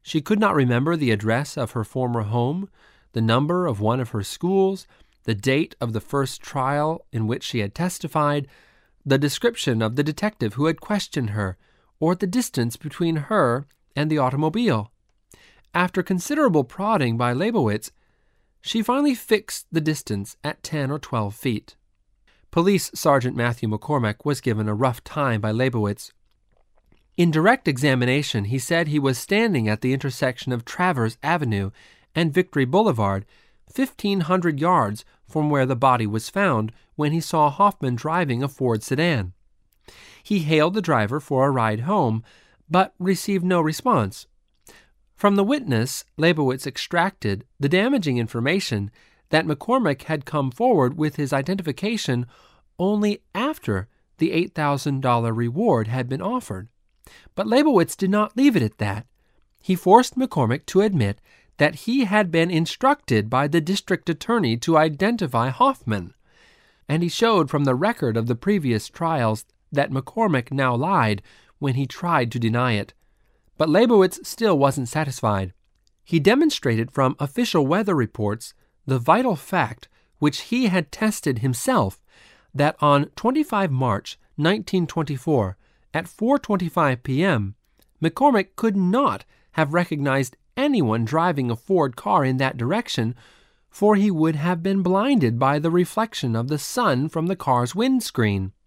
She could not remember the address of her former home, the number of one of her schools, the date of the first trial in which she had testified, the description of the detective who had questioned her, or the distance between her and the automobile. After considerable prodding by Leibowitz, she finally fixed the distance at 10 or 12 feet. Police Sergeant Matthew McCormick was given a rough time by Leibowitz. In direct examination, he said he was standing at the intersection of Travers Avenue and Victory Boulevard, 1,500 yards from where the body was found, when he saw Hoffman driving a Ford sedan. He hailed the driver for a ride home, but received no response. From the witness, Leibowitz extracted the damaging information that McCormick had come forward with his identification only after the $8,000 reward had been offered. But Leibowitz did not leave it at that. He forced McCormick to admit that he had been instructed by the district attorney to identify Hoffman, and he showed from the record of the previous trials that McCormick now lied when he tried to deny it. But Leibowitz still wasn't satisfied. He demonstrated from official weather reports the vital fact, which he had tested himself, that on 25 March 1924, at 4:25 p.m., McCormick could not have recognized anyone driving a Ford car in that direction, for he would have been blinded by the reflection of the sun from the car's windscreen.